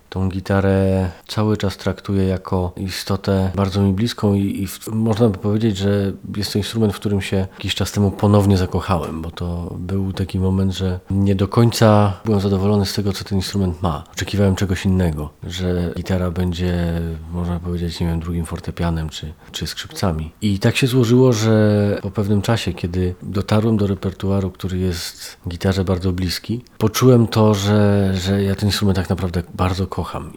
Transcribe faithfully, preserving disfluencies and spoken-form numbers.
tą gitarę cały czas traktuję jako istotę bardzo mi bliską i, i w, można by powiedzieć, że jest to instrument, w którym się jakiś czas temu ponownie zakochałem, bo to był taki moment, że nie do końca byłem zadowolony z tego, co ten instrument ma. Oczekiwałem czegoś innego, że gitara będzie, można powiedzieć, nie wiem, drugim fortepianem czy, czy skrzypcami. I tak się złożyło, że po pewnym czasie, kiedy dotarłem do repertuaru, który jest gitarze bardzo bliski, poczułem to, że, że ja ten instrument tak naprawdę bardzo kocham